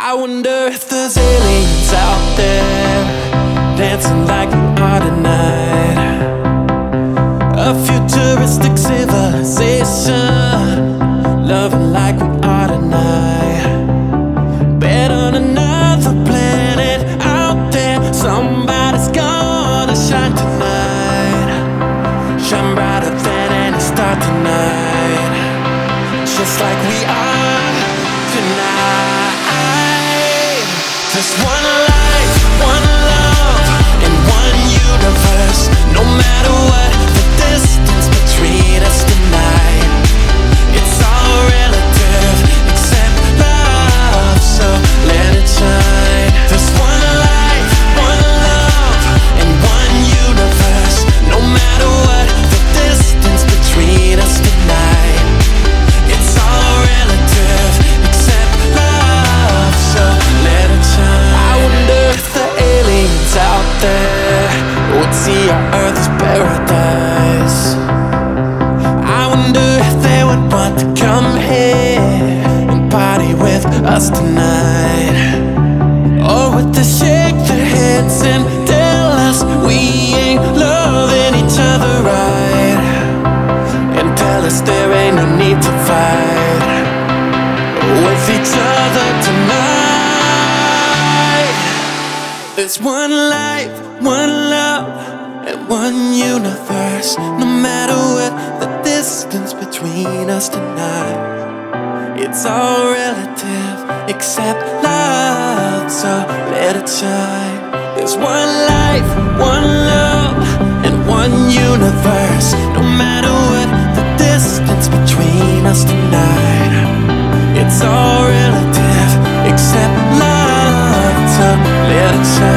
I wonder if there's aliens out there dancing like we are tonight. A futuristic civilization loving like we are tonight. Bet on another planet out there, somebody's gonna shine tonight. Shine brighter than any star tonight, just like we are tonight. There's one life, one love, and one universe. No matter what the distance between us tonight, it's all relative except love, so let it shine. There's one life, one love, and one universe. No matter what the distance between us tonight, it's all relative except love, so let it shine. I wonder if the aliens out there would see our Earth as paradise. I wonder if they would want to come here and party with us tonight, or would they shake their heads and tell us we ain't loving each other right, and tell us there ain't no need to fight with each other tonight. There's one life, one love, and one universe. No matter what the distance between us tonight, it's all relative except love, so let it shine. There's one life, one love, and one universe. No matter what the distance between us tonight, it's all relative except love, so let it shine.